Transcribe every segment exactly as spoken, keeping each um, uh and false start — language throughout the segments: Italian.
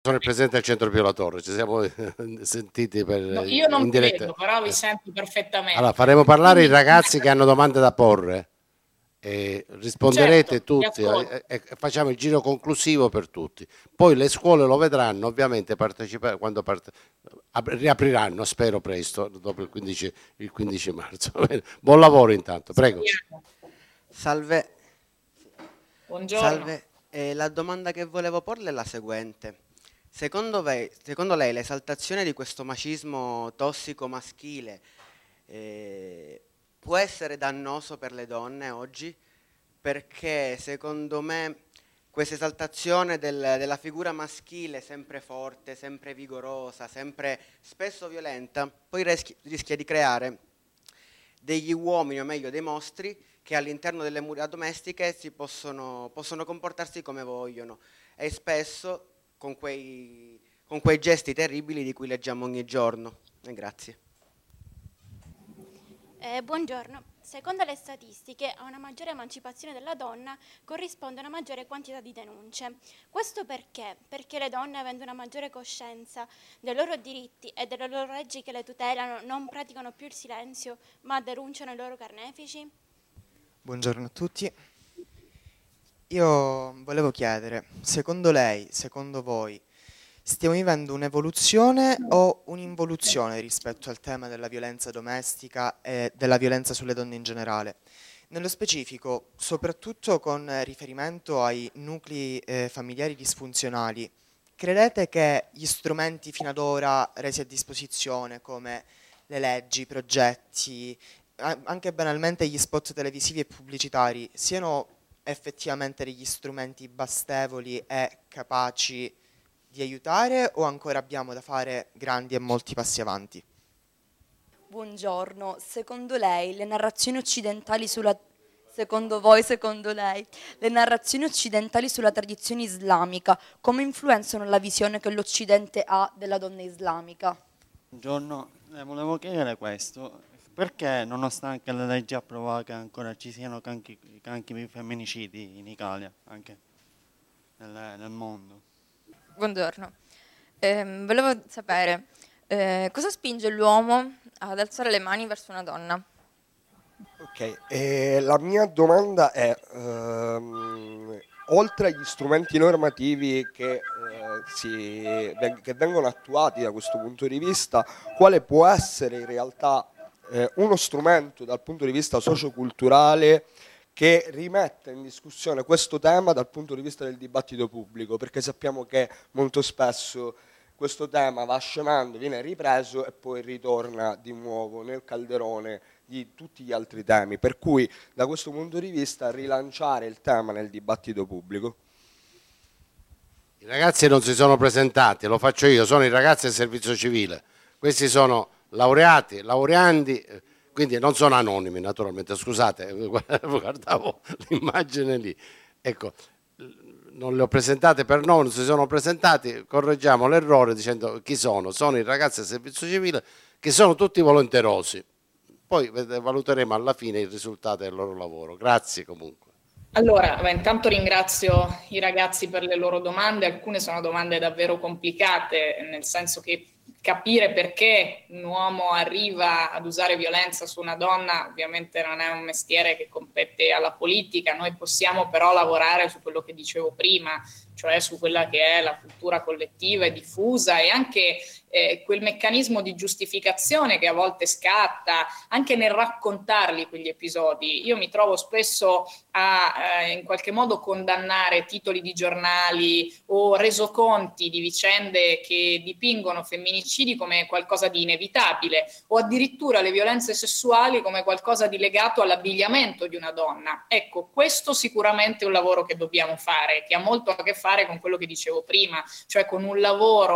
Sono il presidente del Centro Pio La Torre, ci siamo sentiti per, No, io non in diretta. credo, però vi Eh. sento Allora, perfettamente. faremo parlare i Quindi, ragazzi che hanno domande da porre e risponderete certo, vi tutti ascolto. e, e facciamo il giro conclusivo per tutti. Poi le scuole lo vedranno, ovviamente partecipare quando parte, riapriranno, spero presto, dopo il quindici, il quindici marzo. Buon lavoro intanto, prego. Speriamo. Salve, Buongiorno. salve. Eh, la domanda che volevo porle è la seguente. Secondo, ve- secondo lei l'esaltazione di questo macismo tossico maschile eh, può essere dannoso per le donne oggi? Perché secondo me questa esaltazione del- della figura maschile sempre forte, sempre vigorosa, sempre spesso violenta, poi rischi- rischia di creare degli uomini, o meglio dei mostri, che all'interno delle mura domestiche si possono, possono comportarsi come vogliono e spesso con quei, con quei gesti terribili di cui leggiamo ogni giorno. Eh, grazie. Eh, buongiorno. Secondo le statistiche, a una maggiore emancipazione della donna corrisponde una maggiore quantità di denunce. Questo perché? Perché le donne, avendo una maggiore coscienza dei loro diritti e delle loro leggi che le tutelano, non praticano più il silenzio, ma denunciano i loro carnefici? Buongiorno a tutti. Io volevo chiedere, secondo lei, secondo voi, stiamo vivendo un'evoluzione o un'involuzione rispetto al tema della violenza domestica e della violenza sulle donne in generale? Nello specifico, soprattutto con riferimento ai nuclei eh, familiari disfunzionali, credete che gli strumenti fino ad ora resi a disposizione, come le leggi, i progetti, a- anche banalmente gli spot televisivi e pubblicitari, siano effettivamente degli strumenti bastevoli e capaci di aiutare o ancora abbiamo da fare grandi e molti passi avanti? Buongiorno, secondo lei le narrazioni occidentali sulla Secondo voi, secondo lei, le narrazioni occidentali sulla tradizione islamica come influenzano la visione che l'Occidente ha della donna islamica? Buongiorno, le volevo chiedere questo, perché nonostante le leggi approvate ancora ci siano canchi, canchi femminicidi in Italia, anche nel, nel mondo? Buongiorno. Ehm, volevo sapere eh, cosa spinge l'uomo ad alzare le mani verso una donna? Ok, eh, la mia domanda è, ehm, oltre agli strumenti normativi che, eh, si, veng- che vengono attuati da questo punto di vista, quale può essere in realtà eh, uno strumento dal punto di vista socioculturale che rimette in discussione questo tema dal punto di vista del dibattito pubblico? Perché sappiamo che molto spesso questo tema va scemando, viene ripreso e poi ritorna di nuovo nel calderone di tutti gli altri temi, per cui da questo punto di vista rilanciare il tema nel dibattito pubblico. I ragazzi non si sono presentati, lo faccio io, sono i ragazzi del servizio civile, questi sono laureati, laureandi, eh, quindi non sono anonimi naturalmente, scusate, guardavo l'immagine lì, ecco, non le ho presentate per nome, non si sono presentati, correggiamo l'errore dicendo chi sono, sono i ragazzi del servizio civile che sono tutti volenterosi. Poi valuteremo alla fine il risultato del loro lavoro. Grazie comunque. Allora, beh, intanto ringrazio i ragazzi per le loro domande, alcune sono domande davvero complicate, nel senso che capire perché un uomo arriva ad usare violenza su una donna ovviamente non è un mestiere che compete alla politica, noi possiamo però lavorare su quello che dicevo prima, cioè su quella che è la cultura collettiva e diffusa e anche eh, quel meccanismo di giustificazione che a volte scatta anche nel raccontarli quegli episodi. Io mi trovo spesso a eh, in qualche modo condannare titoli di giornali o resoconti di vicende che dipingono femminicidi come qualcosa di inevitabile o addirittura le violenze sessuali come qualcosa di legato all'abbigliamento di una donna. Ecco, questo sicuramente è un lavoro che dobbiamo fare, che ha molto a che fare con quello che dicevo prima, cioè con un lavoro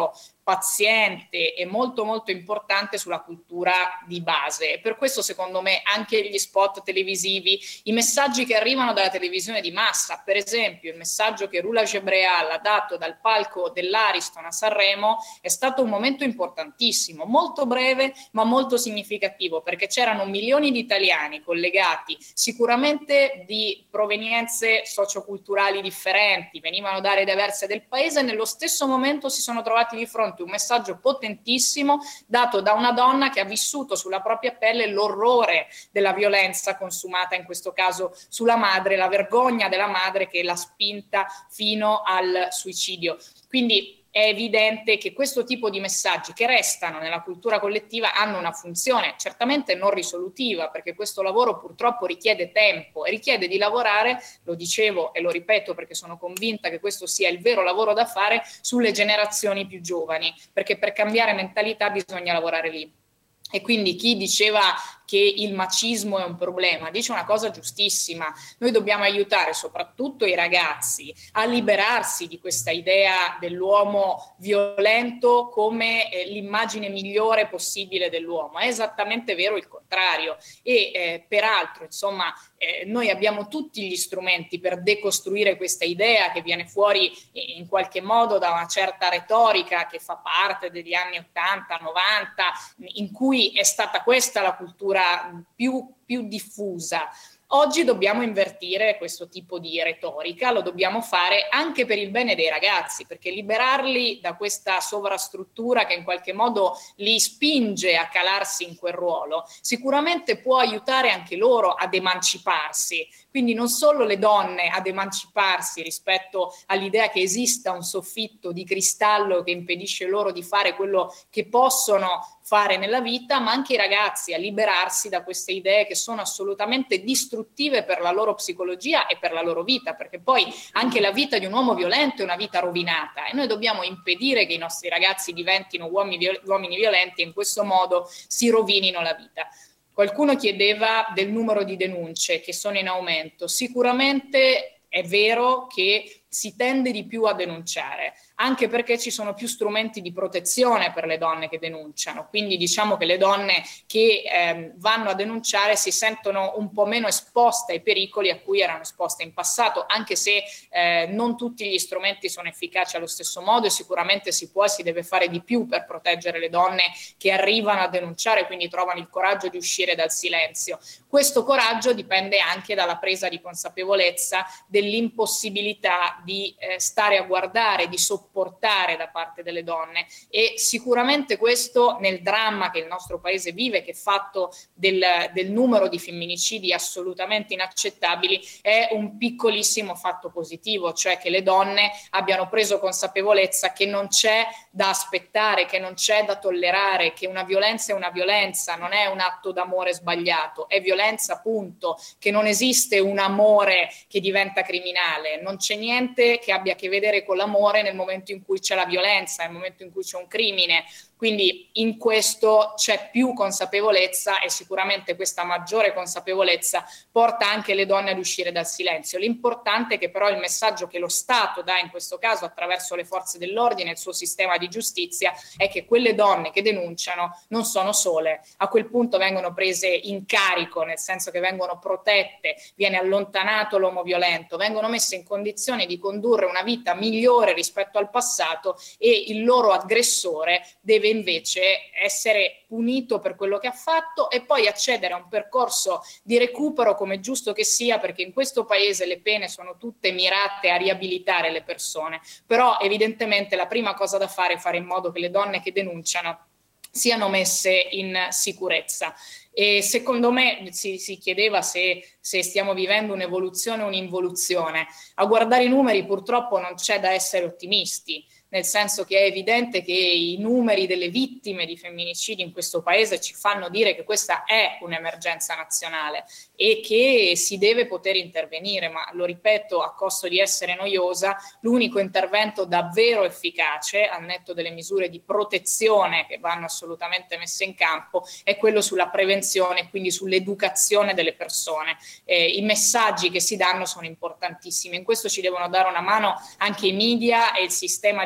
paziente e molto molto importante sulla cultura di base. E per questo secondo me anche gli spot televisivi, i messaggi che arrivano dalla televisione di massa, per esempio il messaggio che Rula Gebreal ha dato dal palco dell'Ariston a Sanremo è stato un momento importantissimo, molto breve ma molto significativo, perché c'erano milioni di italiani collegati sicuramente di provenienze socioculturali differenti, venivano da aree diverse del paese e nello stesso momento si sono trovati di fronte un messaggio potentissimo dato da una donna che ha vissuto sulla propria pelle l'orrore della violenza consumata in questo caso sulla madre, la vergogna della madre che l'ha spinta fino al suicidio. Quindi è evidente che questo tipo di messaggi che restano nella cultura collettiva hanno una funzione certamente non risolutiva, perché questo lavoro purtroppo richiede tempo e richiede di lavorare, lo dicevo e lo ripeto perché sono convinta che questo sia il vero lavoro da fare, sulle generazioni più giovani, perché per cambiare mentalità bisogna lavorare lì. E quindi chi diceva che il macismo è un problema dice una cosa giustissima. Noi dobbiamo aiutare soprattutto i ragazzi a liberarsi di questa idea dell'uomo violento come eh, l'immagine migliore possibile dell'uomo. È esattamente vero il contrario e eh, peraltro insomma eh, noi abbiamo tutti gli strumenti per decostruire questa idea che viene fuori eh, in qualche modo da una certa retorica che fa parte degli anni ottanta novanta, in cui è stata questa la cultura più, più diffusa. Oggi dobbiamo invertire questo tipo di retorica, lo dobbiamo fare anche per il bene dei ragazzi, perché liberarli da questa sovrastruttura che in qualche modo li spinge a calarsi in quel ruolo, sicuramente può aiutare anche loro ad emanciparsi. Quindi non solo le donne ad emanciparsi rispetto all'idea che esista un soffitto di cristallo che impedisce loro di fare quello che possono fare nella vita, ma anche i ragazzi a liberarsi da queste idee che sono assolutamente distruttive per la loro psicologia e per la loro vita, perché poi anche la vita di un uomo violento è una vita rovinata e noi dobbiamo impedire che i nostri ragazzi diventino uomini, uomini violenti e in questo modo si rovinino la vita. Qualcuno chiedeva del numero di denunce che sono in aumento. Sicuramente è vero che si tende di più a denunciare, anche perché ci sono più strumenti di protezione per le donne che denunciano, quindi diciamo che le donne che eh, vanno a denunciare si sentono un po' meno esposte ai pericoli a cui erano esposte in passato, anche se eh, non tutti gli strumenti sono efficaci allo stesso modo e sicuramente si può e si deve fare di più per proteggere le donne che arrivano a denunciare, quindi trovano il coraggio di uscire dal silenzio. Questo coraggio dipende anche dalla presa di consapevolezza dell'impossibilità di eh, stare a guardare, di sopportare da parte delle donne e sicuramente questo nel dramma che il nostro paese vive, che è fatto del, del numero di femminicidi assolutamente inaccettabili, è un piccolissimo fatto positivo, cioè che le donne abbiano preso consapevolezza che non c'è da aspettare, che non c'è da tollerare, che una violenza è una violenza, non è un atto d'amore sbagliato, è violenza punto, che non esiste un amore che diventa criminale, non c'è niente che abbia a che vedere con l'amore nel momento in cui c'è la violenza, nel momento in cui c'è un crimine. Quindi in questo c'è più consapevolezza e sicuramente questa maggiore consapevolezza porta anche le donne ad uscire dal silenzio. L'importante è che però il messaggio che lo Stato dà in questo caso attraverso le forze dell'ordine e il suo sistema di giustizia è che quelle donne che denunciano non sono sole. A quel punto vengono prese in carico, nel senso che vengono protette, viene allontanato l'uomo violento, vengono messe in condizione di condurre una vita migliore rispetto al passato e il loro aggressore deve invece essere punito per quello che ha fatto e poi accedere a un percorso di recupero come giusto che sia, perché in questo paese le pene sono tutte mirate a riabilitare le persone, però evidentemente la prima cosa da fare è fare in modo che le donne che denunciano siano messe in sicurezza. E secondo me si, si chiedeva se, se stiamo vivendo un'evoluzione o un'involuzione. A guardare i numeri purtroppo non c'è da essere ottimisti, nel senso che è evidente che i numeri delle vittime di femminicidi in questo paese ci fanno dire che questa è un'emergenza nazionale e che si deve poter intervenire, ma lo ripeto a costo di essere noiosa, l'unico intervento davvero efficace, al netto delle misure di protezione che vanno assolutamente messe in campo, è quello sulla prevenzione, quindi sull'educazione delle persone. Eh, i messaggi che si danno sono importantissimi, in questo ci devono dare una mano anche i media e il sistema di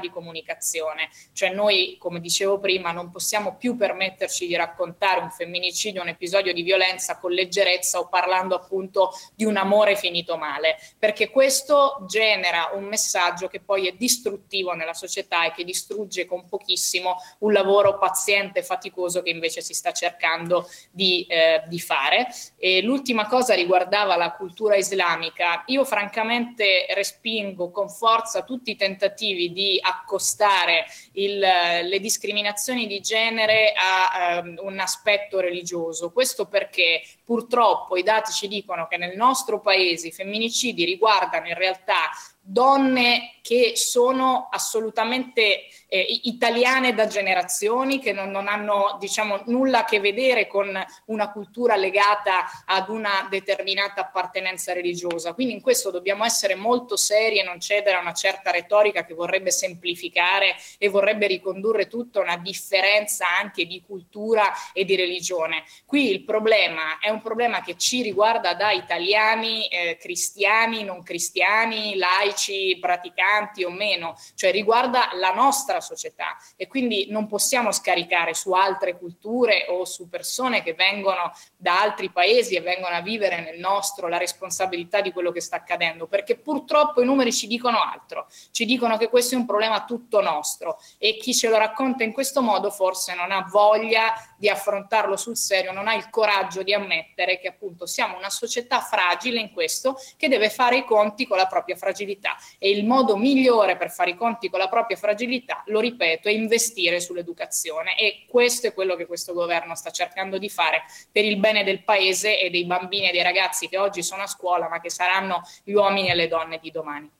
di comunicazione. Cioè noi, come dicevo prima, non possiamo più permetterci di raccontare un femminicidio, un episodio di violenza con leggerezza o parlando appunto di un amore finito male, perché questo genera un messaggio che poi è distruttivo nella società e che distrugge con pochissimo un lavoro paziente e faticoso che invece si sta cercando di, eh, di fare. E l'ultima cosa riguardava la cultura islamica. Io francamente respingo con forza tutti i tentativi di accostare il, le discriminazioni di genere a um, un aspetto religioso. Questo perché purtroppo i dati ci dicono che nel nostro paese i femminicidi riguardano in realtà donne che sono assolutamente eh, italiane da generazioni, che non, non hanno, diciamo, nulla a che vedere con una cultura legata ad una determinata appartenenza religiosa. Quindi in questo dobbiamo essere molto seri e non cedere a una certa retorica che vorrebbe semplificare e vorrebbe ricondurre tutto a una differenza anche di cultura e di religione. Qui il problema è un problema che ci riguarda da italiani, eh, cristiani, non cristiani, laici, praticanti o meno, cioè riguarda la nostra società, e quindi non possiamo scaricare su altre culture o su persone che vengono da altri paesi e vengono a vivere nel nostro la responsabilità di quello che sta accadendo, perché purtroppo i numeri ci dicono altro, ci dicono che questo è un problema tutto nostro, e chi ce lo racconta in questo modo forse non ha voglia di affrontarlo sul serio, non ha il coraggio di ammettere che appunto siamo una società fragile in questo, che deve fare i conti con la propria fragilità, e il modo migliore per fare i conti con la propria fragilità, lo ripeto, è investire sull'educazione, e questo è quello che questo governo sta cercando di fare per il bene del paese e dei bambini e dei ragazzi che oggi sono a scuola ma che saranno gli uomini e le donne di domani.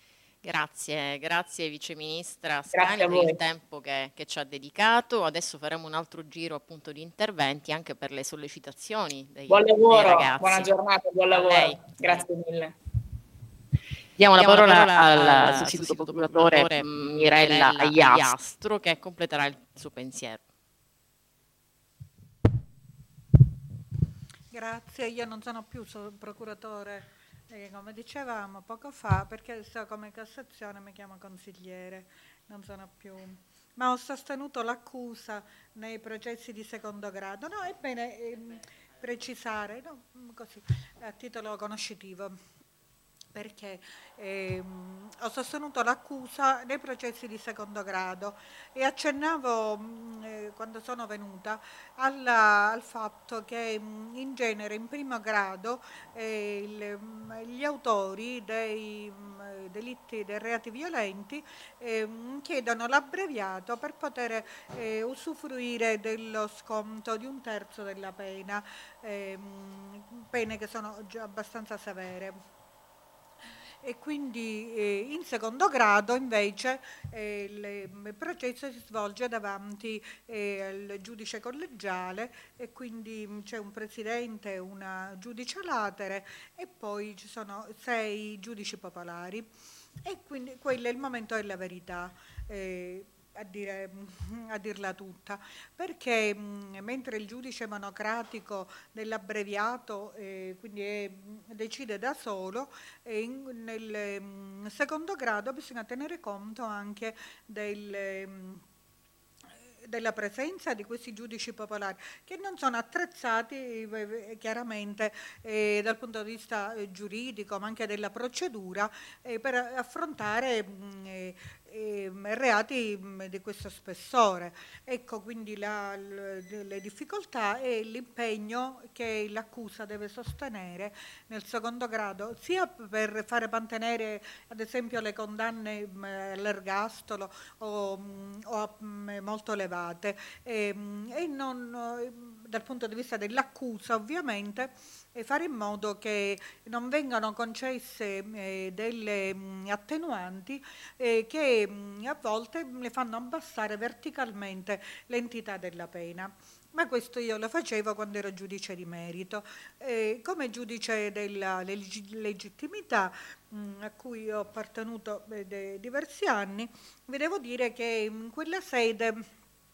Grazie, grazie Vice Ministra Grazie Scani a per voi. il tempo che, che ci ha dedicato. Adesso faremo un altro giro appunto di interventi anche per le sollecitazioni dei, Buon dei lavoro, ragazzi. buona giornata, buon A lavoro. lei. Grazie mille. Diamo la Diamo la parola parola al al sostituto sostituto procuratore procuratore, mh, Mirella Mirella Aiastro. Aiastro, che completerà il suo pensiero. Grazie, io non sono più so- procuratore, eh, come dicevamo poco fa, perché sto come Cassazione, mi chiamo consigliere, non sono più... Ma ho sostenuto l'accusa nei processi di secondo grado. No, è bene ehm, precisare, no, così, a titolo conoscitivo, perché ehm, ho sostenuto l'accusa nei processi di secondo grado e accennavo mh, eh, quando sono venuta alla- al fatto che mh, in genere in primo grado eh, il- mh, gli autori dei mh, delitti, dei reati violenti ehm, chiedono l'abbreviato per poter eh, usufruire dello sconto di un terzo della pena, ehm, pene che sono già abbastanza severe. E quindi eh, in secondo grado invece eh, il, il processo si svolge davanti eh, al giudice collegiale, e quindi mh, c'è un presidente, una giudice latere e poi ci sono sei giudici popolari, e quindi quello è il momento della verità. eh, A, dire, a dirla tutta, perché mh, mentre il giudice monocratico dell'abbreviato eh, quindi è, decide da solo, eh, in, nel mh, secondo grado bisogna tenere conto anche del... Mh, della presenza di questi giudici popolari, che non sono attrezzati eh, chiaramente eh, dal punto di vista eh, giuridico, ma anche della procedura, eh, per affrontare mh, eh, eh, reati mh, di questo spessore. Ecco quindi la, l- le difficoltà e l'impegno che l'accusa deve sostenere nel secondo grado, sia per fare mantenere ad esempio le condanne mh, all'ergastolo o, mh, o a, mh, molto elevate, e, e non, eh, dal punto di vista dell'accusa ovviamente, e fare in modo che non vengano concesse eh, delle mh, attenuanti eh, che mh, a volte le fanno abbassare verticalmente l'entità della pena. Ma questo io lo facevo quando ero giudice di merito. Eh, come giudice della leggi- legittimità, mh, a cui ho appartenuto eh, de- diversi anni, vi devo dire che in quella sede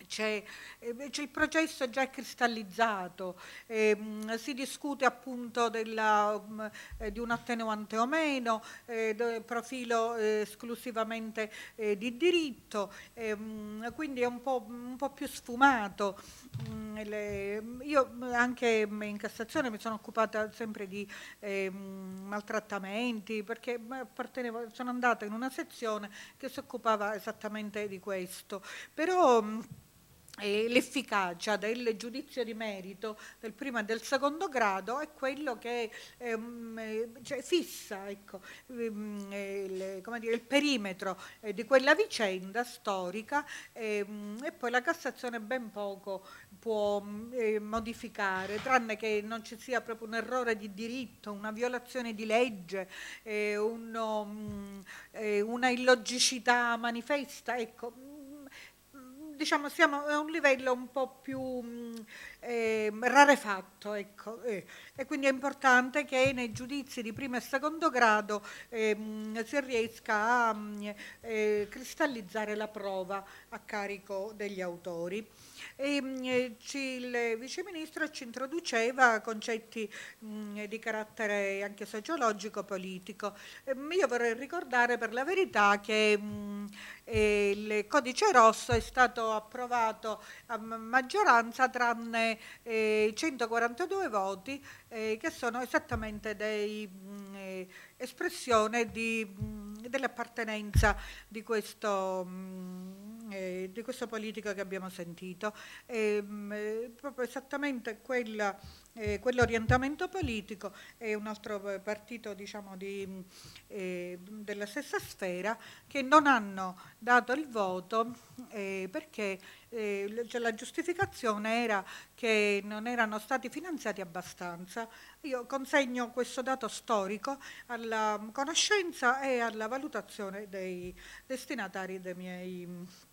C'è, eh, c'è il processo già cristallizzato, eh, mh, si discute appunto della, mh, eh, di un attenuante o meno, eh, do- profilo eh, esclusivamente eh, di diritto, eh, mh, quindi è un po', un po' più sfumato. Mh, le- io anche in Cassazione mi sono occupata sempre di eh, mh, maltrattamenti, perché appartenevo, sono andata in una sezione che si occupava esattamente di questo, però mh, e l'efficacia del giudizio di merito del primo e del secondo grado è quello che ehm, eh, cioè, fissa ecco, ehm, eh, il, come dire, il perimetro eh, di quella vicenda storica, ehm, e poi la Cassazione ben poco può eh, modificare, tranne che non ci sia proprio un errore di diritto, una violazione di legge, eh, uno, mh, eh, una illogicità manifesta. Ecco, diciamo siamo a un livello un po' più mh, eh, rarefatto, ecco, eh. E quindi è importante che nei giudizi di primo e secondo grado eh, mh, si riesca a mh, eh, cristallizzare la prova a carico degli autori. E, mh, ci, il viceministro ci introduceva concetti mh, di carattere anche sociologico, politico. Eh, io vorrei ricordare per la verità che mh, eh, il codice rosso è stato approvato a maggioranza tranne eh, centoquarantadue voti eh, che sono esattamente dei, mh, eh, espressione di, mh, dell'appartenenza di questo, mh, eh, di questo politico che abbiamo sentito. E, mh, eh, proprio esattamente quella, eh, quell'orientamento politico e un altro partito diciamo di, eh, della stessa sfera che non hanno dato il voto eh, perché eh, cioè la giustificazione era che non erano stati finanziati abbastanza. Io consegno questo dato storico alla conoscenza e alla valutazione dei destinatari dei miei,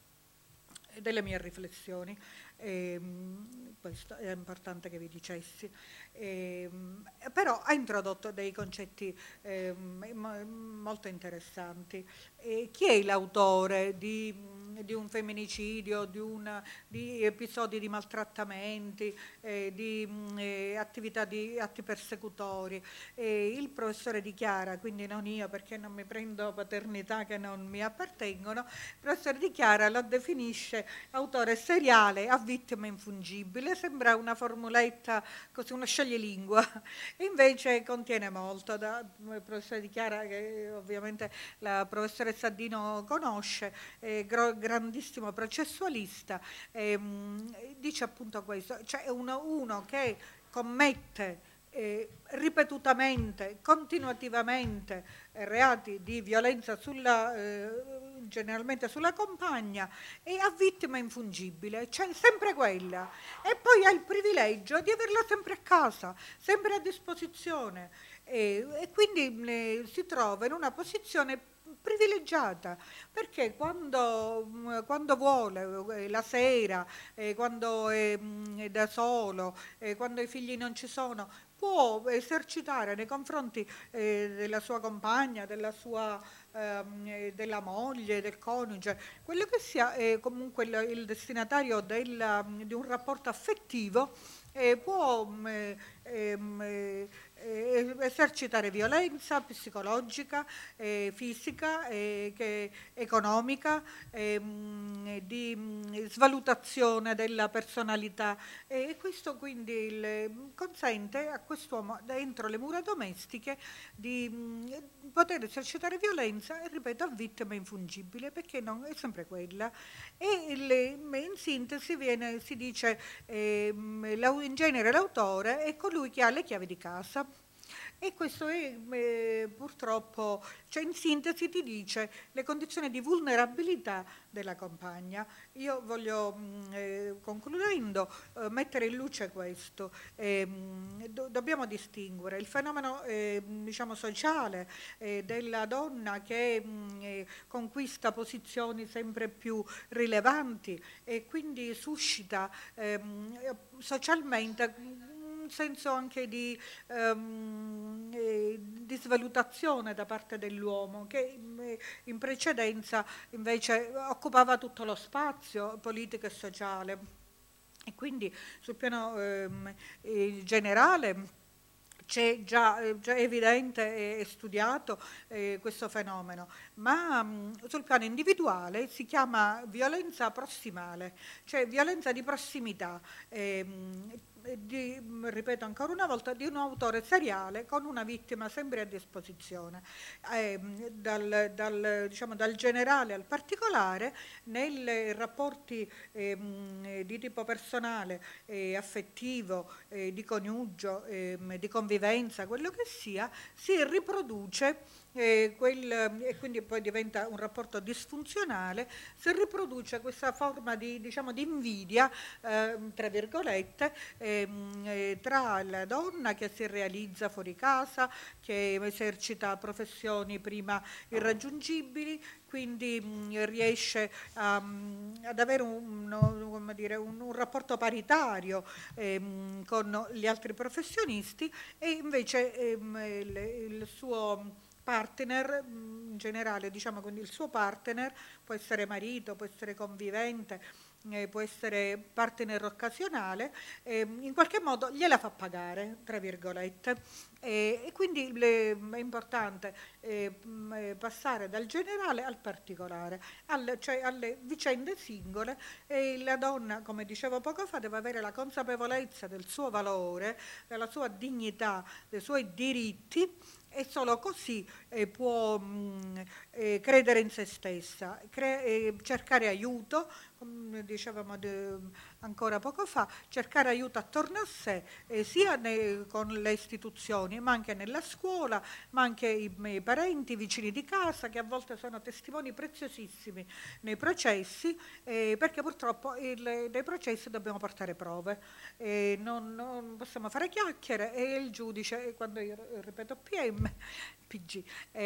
delle mie riflessioni. E, questo è importante che vi dicessi. E, però ha introdotto dei concetti eh, molto interessanti. E chi è l'autore di, di un femminicidio, di, una, di episodi di maltrattamenti, eh, di eh, attività di atti persecutori? Eh, il professore dichiara, quindi non io perché non mi prendo paternità che non mi appartengono, il professore dichiara, lo definisce autore seriale a vittima infungibile. Sembra una formuletta così, uno scioglilingua, e invece contiene molto. Da, il professore dichiara che ovviamente la professoressa Dino conosce, è gro, grandissimo processualista, e, mh, dice appunto questo, cioè uno, uno che commette Eh, ripetutamente, continuativamente eh, reati di violenza sulla, eh, generalmente sulla compagna e a vittima infungibile, cioè sempre quella, e poi ha il privilegio di averla sempre a casa, sempre a disposizione e, e quindi eh, si trova in una posizione privilegiata, perché quando, quando vuole, eh, la sera, eh, quando è, è da solo, eh, quando i figli non ci sono, può esercitare nei confronti eh, della sua compagna, della sua ehm, della moglie, del coniuge, quello che sia eh, comunque il, il destinatario del, di un rapporto affettivo, eh, può eh, eh, eh, esercitare violenza psicologica, eh, fisica, eh, che, economica, eh, di mh, svalutazione della personalità, e questo quindi il, consente a quest'uomo dentro le mura domestiche di mh, poter esercitare violenza, e ripeto, a vittima infungibile, perché non è sempre quella. E le, in sintesi viene, si dice eh, in genere l'autore è colui che ha le chiavi di casa. E questo è eh, purtroppo, cioè in sintesi ti dice le condizioni di vulnerabilità della compagna. Io voglio, mh, eh, concludendo, eh, mettere in luce questo. Eh, do, dobbiamo distinguere il fenomeno eh, diciamo sociale eh, della donna che mh, eh, conquista posizioni sempre più rilevanti e quindi suscita eh, socialmente senso anche di, um, eh, di svalutazione da parte dell'uomo, che in precedenza invece occupava tutto lo spazio politico e sociale. E quindi sul piano ehm, eh, generale c'è già, già evidente e studiato eh, questo fenomeno, ma mh, sul piano individuale si chiama violenza prossimale, cioè violenza di prossimità, ehm, di, ripeto ancora una volta, di un autore seriale con una vittima sempre a disposizione, eh, dal, dal, diciamo, dal generale al particolare, nei rapporti eh, di tipo personale, eh, affettivo, eh, di coniugio, eh, di convivenza, quello che sia, si riproduce. E, quel, e quindi poi diventa un rapporto disfunzionale, si riproduce questa forma di, diciamo, di invidia, eh, tra virgolette, eh, eh, tra la donna che si realizza fuori casa, che esercita professioni prima irraggiungibili, quindi mh, riesce a, mh, ad avere un, no, come dire, un, un rapporto paritario ehm, con gli altri professionisti, e invece ehm, il, il suo partner, in generale, diciamo, quindi il suo partner può essere marito, può essere convivente, eh, può essere partner occasionale, eh, in qualche modo gliela fa pagare, tra virgolette, eh, e quindi le, è importante eh, passare dal generale al particolare, al, cioè alle vicende singole, e la donna, come dicevo poco fa, deve avere la consapevolezza del suo valore, della sua dignità, dei suoi diritti, e solo così eh, può mh, eh, credere in se stessa, cre- eh, cercare aiuto, come dicevamo de- ancora poco fa, cercare aiuto attorno a sé, eh, sia ne- con le istituzioni, ma anche nella scuola, ma anche i, i parenti, i vicini di casa, che a volte sono testimoni preziosissimi nei processi, eh, perché purtroppo il, nei processi dobbiamo portare prove, eh, non, non possiamo fare chiacchiere, e il giudice, quando io ripeto P M, P G,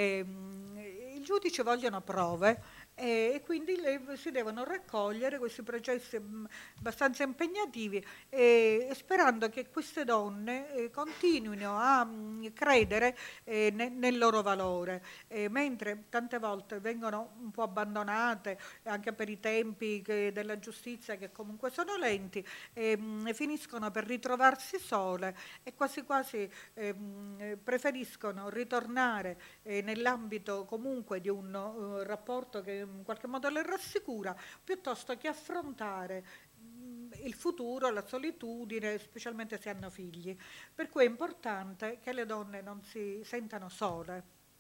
ehm, il giudice vogliono prove, e, e quindi le, si devono raccogliere questi processi mh, abbastanza impegnativi, e, e sperando che queste donne eh, continuino a mh, credere eh, ne, nel loro valore, eh, mentre tante volte vengono un po' abbandonate anche per i tempi che, della giustizia, che comunque sono lenti, e, mh, finiscono per ritrovarsi sole, e quasi quasi eh, mh, preferiscono ritornare eh, nell'ambito comunque di un uh, rapporto che in qualche modo le rassicura, piuttosto che affrontare mh, il futuro, la solitudine, specialmente se hanno figli. Per cui è importante che le donne non si sentano sole.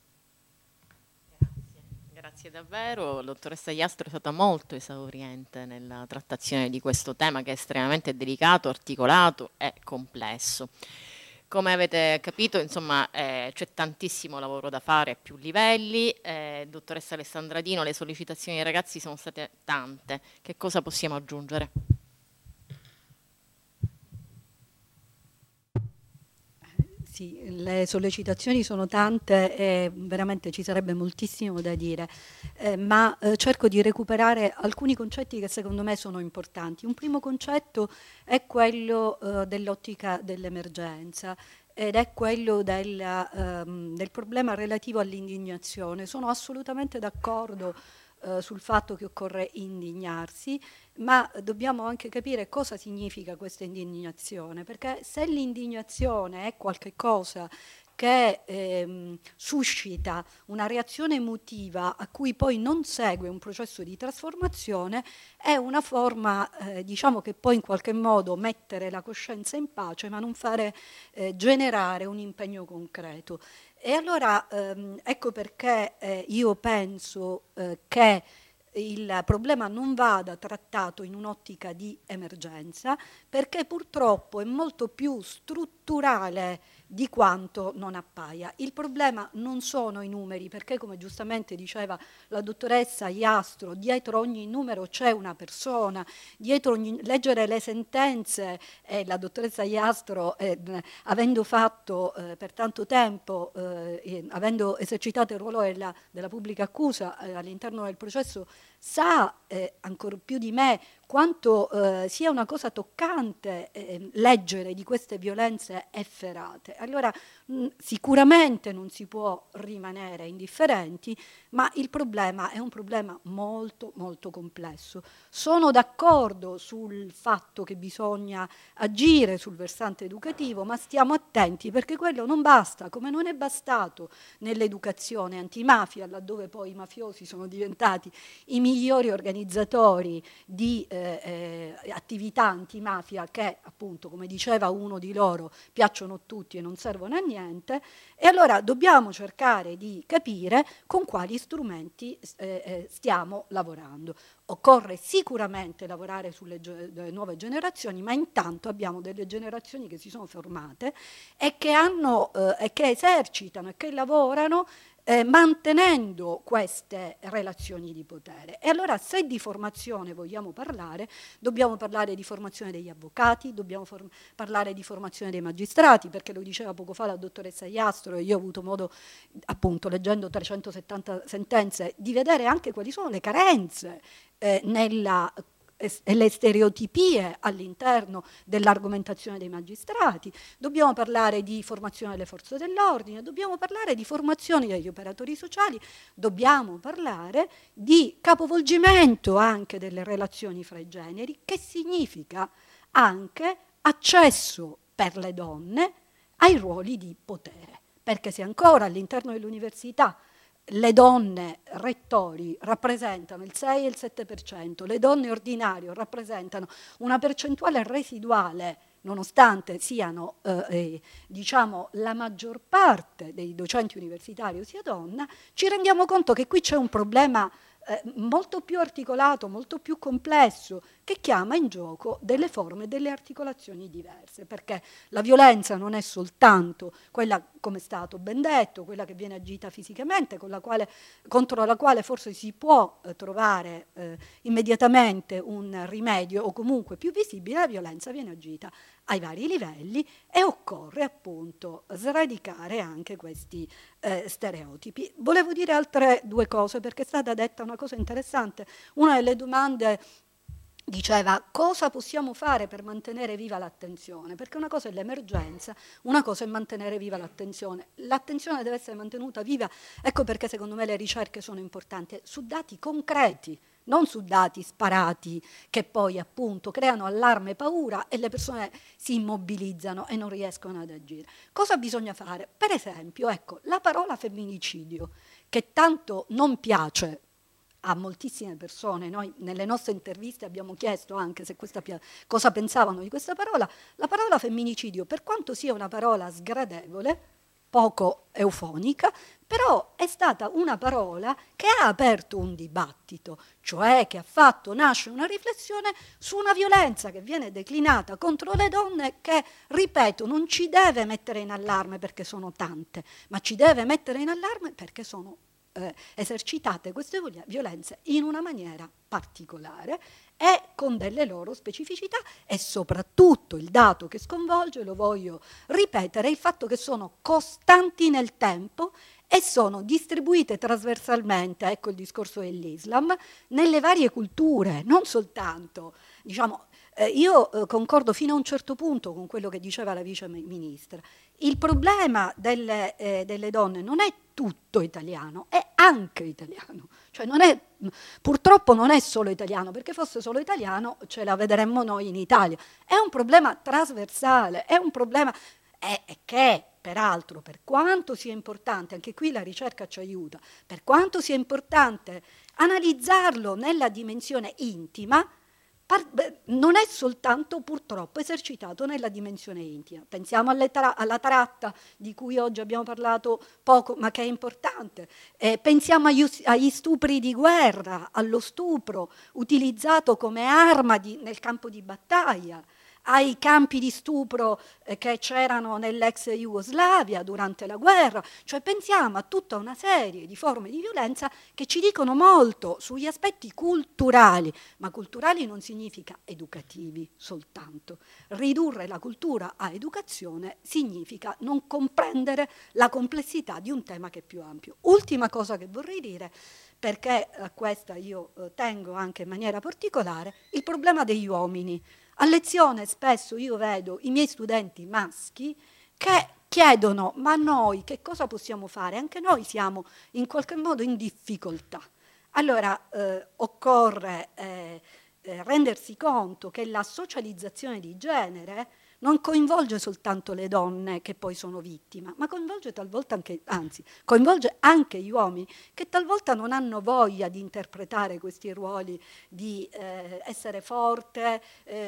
Grazie, grazie davvero. La dottoressa Iastro è stata molto esauriente nella trattazione di questo tema, che è estremamente delicato, articolato e complesso. Come avete capito, insomma, eh, c'è tantissimo lavoro da fare a più livelli. Eh, dottoressa Alessandra Dino, le sollecitazioni dei ragazzi sono state tante. Che cosa possiamo aggiungere? Sì, le sollecitazioni sono tante e veramente ci sarebbe moltissimo da dire, eh, ma eh, cerco di recuperare alcuni concetti che secondo me sono importanti. Un primo concetto è quello eh, dell'ottica dell'emergenza, ed è quello della, ehm, del problema relativo all'indignazione. Sono assolutamente d'accordo eh, sul fatto che occorre indignarsi, ma dobbiamo anche capire cosa significa questa indignazione, perché se l'indignazione è qualche cosa che ehm, suscita una reazione emotiva a cui poi non segue un processo di trasformazione, è una forma, eh, diciamo, che può in qualche modo mettere la coscienza in pace, ma non fare eh, generare un impegno concreto. E allora ehm, ecco perché eh, io penso eh, che il problema non vada trattato in un'ottica di emergenza, perché purtroppo è molto più strutturale di quanto non appaia. Il problema non sono i numeri, perché come giustamente diceva la dottoressa Iastro, dietro ogni numero c'è una persona, dietro ogni, leggere le sentenze, e la dottoressa Iastro, eh, avendo fatto eh, per tanto tempo, eh, avendo esercitato il ruolo della, della pubblica accusa eh, all'interno del processo sa eh, ancora più di me quanto eh, sia una cosa toccante eh, leggere di queste violenze efferate. Allora mh, sicuramente non si può rimanere indifferenti, ma il problema è un problema molto molto complesso. Sono d'accordo sul fatto che bisogna agire sul versante educativo, ma stiamo attenti, perché quello non basta, come non è bastato nell'educazione antimafia, laddove poi i mafiosi sono diventati i migliori organizzatori di eh, eh, attività antimafia che, appunto, come diceva uno di loro, piacciono a tutti e non servono a niente. E allora dobbiamo cercare di capire con quali strumenti eh, eh, stiamo lavorando. Occorre sicuramente lavorare sulle ge- nuove generazioni, ma intanto abbiamo delle generazioni che si sono formate e che, hanno, eh, e che esercitano e che lavorano eh, mantenendo queste relazioni di potere. E allora, se di formazione vogliamo parlare, dobbiamo parlare di formazione degli avvocati, dobbiamo for- parlare di formazione dei magistrati, perché lo diceva poco fa la dottoressa Iastro, e io ho avuto modo, appunto, leggendo trecentosettanta sentenze, di vedere anche quali sono le carenze eh, nella e le stereotipie all'interno dell'argomentazione dei magistrati. Dobbiamo parlare di formazione delle forze dell'ordine, dobbiamo parlare di formazione degli operatori sociali, dobbiamo parlare di capovolgimento anche delle relazioni fra i generi, che significa anche accesso per le donne ai ruoli di potere, perché se ancora all'interno dell'università le donne rettori rappresentano il sei e il sette per cento, le donne ordinario rappresentano una percentuale residuale, nonostante siano eh, eh, diciamo la maggior parte dei docenti universitari sia donna, ci rendiamo conto che qui c'è un problema eh, molto più articolato, molto più complesso, che chiama in gioco delle forme, delle articolazioni diverse, perché la violenza non è soltanto quella, come è stato ben detto, quella che viene agita fisicamente, con la quale, contro la quale forse si può eh, trovare eh, immediatamente un rimedio, o comunque più visibile. La violenza viene agita ai vari livelli e occorre appunto sradicare anche questi eh, stereotipi. Volevo dire altre due cose, perché è stata detta una cosa interessante. Una delle domande diceva: cosa possiamo fare per mantenere viva l'attenzione? Perché una cosa è l'emergenza, una cosa è mantenere viva l'attenzione. L'attenzione deve essere mantenuta viva, ecco perché secondo me le ricerche sono importanti, su dati concreti, non su dati sparati che poi appunto creano allarme e paura e le persone si immobilizzano e non riescono ad agire. Cosa bisogna fare? Per esempio, ecco, la parola femminicidio, che tanto non piace a moltissime persone. Noi nelle nostre interviste abbiamo chiesto anche se questa, cosa pensavano di questa parola. La parola femminicidio, per quanto sia una parola sgradevole, poco eufonica, però è stata una parola che ha aperto un dibattito, cioè che ha fatto nascere una riflessione su una violenza che viene declinata contro le donne, che, ripeto, non ci deve mettere in allarme perché sono tante, ma ci deve mettere in allarme perché sono Eh, esercitate queste violenze in una maniera particolare e con delle loro specificità, e soprattutto il dato che sconvolge, lo voglio ripetere, è il fatto che sono costanti nel tempo e sono distribuite trasversalmente, ecco il discorso dell'Islam, nelle varie culture, non soltanto, diciamo, eh, io eh, concordo fino a un certo punto con quello che diceva la vice ministra. Il problema delle, eh, delle donne non è tutto italiano, è anche italiano, cioè non è, purtroppo non è solo italiano, perché fosse solo italiano ce la vedremmo noi in Italia, è un problema trasversale, è un problema è, è che peraltro, per quanto sia importante, anche qui la ricerca ci aiuta, per quanto sia importante analizzarlo nella dimensione intima, non è soltanto purtroppo esercitato nella dimensione intima. Pensiamo alle tra- alla tratta di cui oggi abbiamo parlato poco, ma che è importante. Eh, pensiamo agli, agli stupri di guerra, allo stupro utilizzato come arma di, nel campo di battaglia, ai campi di stupro eh, che c'erano nell'ex Jugoslavia durante la guerra, cioè pensiamo a tutta una serie di forme di violenza che ci dicono molto sugli aspetti culturali, ma culturali non significa educativi soltanto. Ridurre la cultura a educazione significa non comprendere la complessità di un tema che è più ampio. Ultima cosa che vorrei dire, perché a questa io eh, tengo anche in maniera particolare, il problema degli uomini. A lezione spesso io vedo i miei studenti maschi che chiedono: ma noi che cosa possiamo fare? Anche noi siamo in qualche modo in difficoltà. Allora eh, occorre eh, eh, rendersi conto che la socializzazione di genere non coinvolge soltanto le donne che poi sono vittime, ma coinvolge talvolta anche, anzi, coinvolge anche gli uomini che talvolta non hanno voglia di interpretare questi ruoli, di eh, essere forte,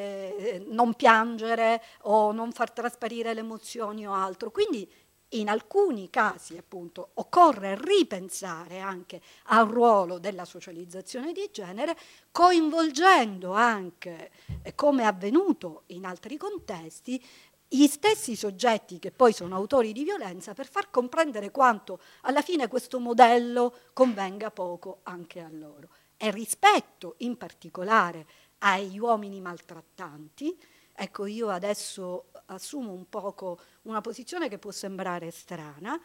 eh, non piangere o non far trasparire le emozioni o altro. Quindi in alcuni casi appunto occorre ripensare anche al ruolo della socializzazione di genere, coinvolgendo anche, eh, come è avvenuto in altri contesti, gli stessi soggetti che poi sono autori di violenza, per far comprendere quanto alla fine questo modello convenga poco anche a loro. E rispetto in particolare agli uomini maltrattanti, ecco, io adesso assumo un poco una posizione che può sembrare strana,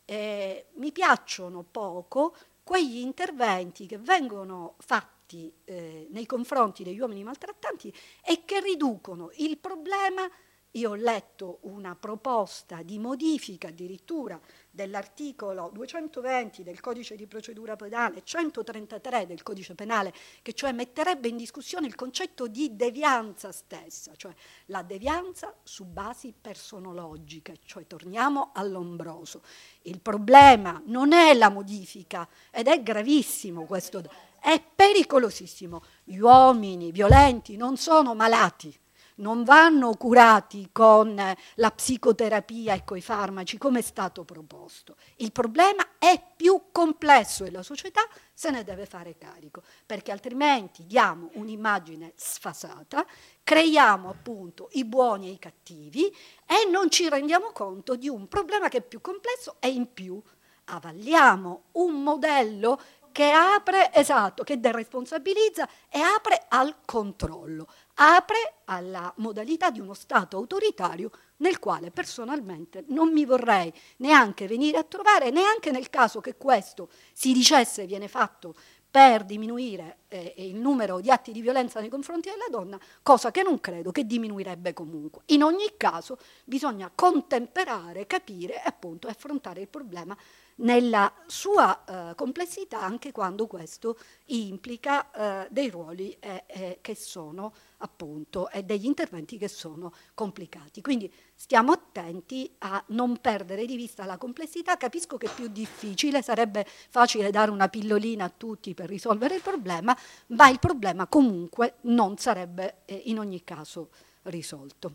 eh, mi piacciono poco quegli interventi che vengono fatti eh, nei confronti degli uomini maltrattanti e che riducono il problema. Io ho letto una proposta di modifica addirittura dell'articolo duecentoventi del Codice di procedura penale, centotrentatré del Codice penale, che cioè metterebbe in discussione il concetto di devianza stessa, cioè la devianza su basi personologiche, cioè torniamo a Lombroso. Il problema non è la modifica, ed è gravissimo questo, è pericolosissimo. Gli uomini violenti non sono malati, non vanno curati con la psicoterapia e coi farmaci come è stato proposto. Il problema è più complesso e la società se ne deve fare carico, perché altrimenti diamo un'immagine sfasata, creiamo appunto i buoni e i cattivi e non ci rendiamo conto di un problema che è più complesso e in più avalliamo un modello che apre, esatto, che deresponsabilizza e apre al controllo, apre alla modalità di uno Stato autoritario nel quale personalmente non mi vorrei neanche venire a trovare, neanche nel caso che questo si dicesse viene fatto per diminuire eh, il numero di atti di violenza nei confronti della donna, cosa che non credo, che diminuirebbe comunque. In ogni caso bisogna contemperare, capire e appunto affrontare il problema nella sua eh, complessità, anche quando questo implica eh, dei ruoli eh, eh, che sono appunto e degli interventi che sono complicati. Quindi stiamo attenti a non perdere di vista la complessità. Capisco che è più difficile, sarebbe facile dare una pillolina a tutti per risolvere il problema, ma il problema comunque non sarebbe eh, in ogni caso risolto.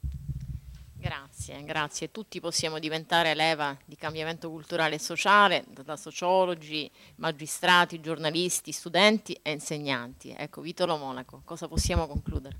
Grazie, grazie. Tutti possiamo diventare leva di cambiamento culturale e sociale, da sociologi, magistrati, giornalisti, studenti e insegnanti. Ecco, Vitolo Monaco, cosa possiamo concludere?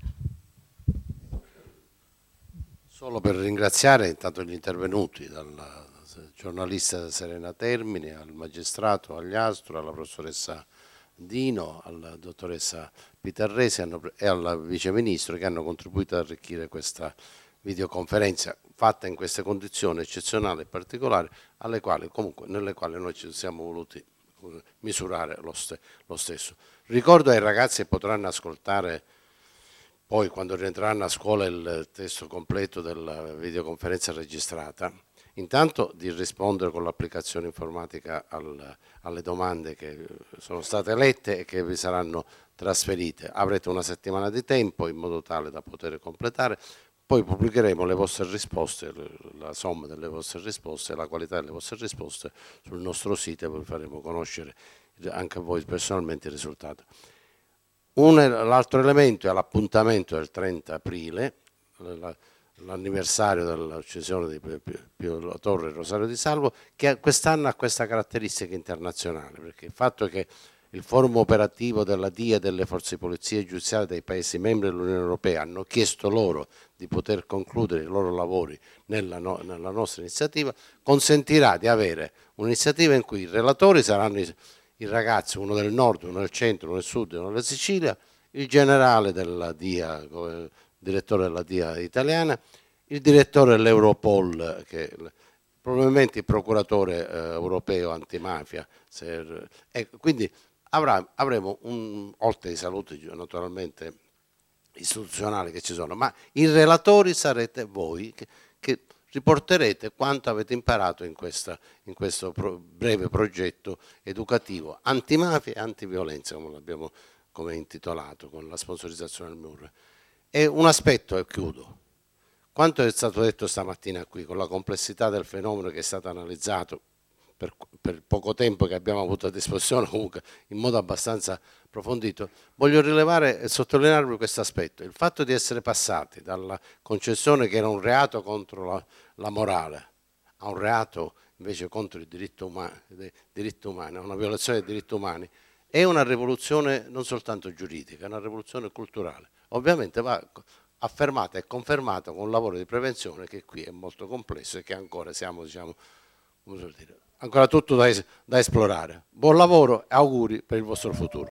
Solo per ringraziare intanto gli intervenuti, dal giornalista Serena Termini, al magistrato Agliastro, alla professoressa Dino, alla dottoressa Pitarresi e al viceministro, che hanno contribuito ad arricchire questa videoconferenza fatta in queste condizioni eccezionali e particolari, alle quali, comunque, nelle quali noi ci siamo voluti misurare lo, ste lo stesso. Ricordo ai ragazzi che potranno ascoltare poi, quando rientreranno a scuola, il testo completo della videoconferenza registrata, intanto di rispondere con l'applicazione informatica al, alle domande che sono state lette e che vi saranno trasferite. Avrete una settimana di tempo in modo tale da poter completare. Poi pubblicheremo le vostre risposte, la somma delle vostre risposte e la qualità delle vostre risposte sul nostro sito, e poi faremo conoscere anche a voi personalmente il risultato. L'altro elemento è l'appuntamento del trenta aprile, l'anniversario dell'uccisione di Pio La Torre e Rosario Di Salvo, che quest'anno ha questa caratteristica internazionale, perché il fatto che il forum operativo della D I A e delle forze di polizia giudiziarie dei Paesi membri dell'Unione Europea hanno chiesto loro di poter concludere i loro lavori nella, no, nella nostra iniziativa, consentirà di avere un'iniziativa in cui i relatori saranno i, i ragazzi, uno del nord, uno del centro, uno del sud, uno della Sicilia, il generale della D I A, il direttore della D I A italiana, il direttore dell'Europol, che probabilmente il procuratore eh, europeo antimafia, se, e quindi avrà, avremo, un, oltre ai saluti naturalmente istituzionali che ci sono, ma i relatori sarete voi che, che riporterete quanto avete imparato in, questa, in questo pro, breve progetto educativo antimafia e antiviolenza, come l'abbiamo come intitolato, con la sponsorizzazione del M U R. E un aspetto, e chiudo, quanto è stato detto stamattina qui, con la complessità del fenomeno che è stato analizzato per, per poco tempo che abbiamo avuto a disposizione, comunque in modo abbastanza approfondito, voglio rilevare e sottolinearvi questo aspetto, il fatto di essere passati dalla concezione che era un reato contro la, la morale a un reato invece contro i diritti umani, diritti umani, a una violazione dei diritti umani, è una rivoluzione non soltanto giuridica, è una rivoluzione culturale. Ovviamente va affermata e confermata con un lavoro di prevenzione che qui è molto complesso e che ancora siamo, diciamo, come dire, ancora tutto da, da esplorare. Buon lavoro e auguri per il vostro futuro.